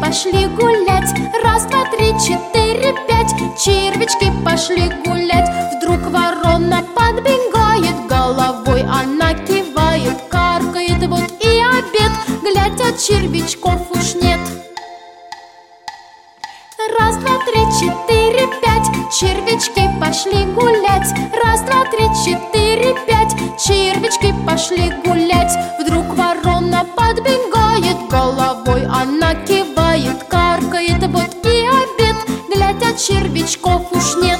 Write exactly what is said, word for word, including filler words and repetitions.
пошли гулять. Раз, два, три, четыре, пять. Червячки пошли гулять. Вдруг ворона подбегает, головой она кивает, каркает, вот и обед. Глядь, а червячков уж нет. Раз, два, три, четыре, пять. Червячки пошли гулять. Раз, два, три, четыре, пять. Червячки пошли гулять. Вдруг ворона подбегает, головой она кивает, каркает, вот и обед. Глядь, а червячков уж нет.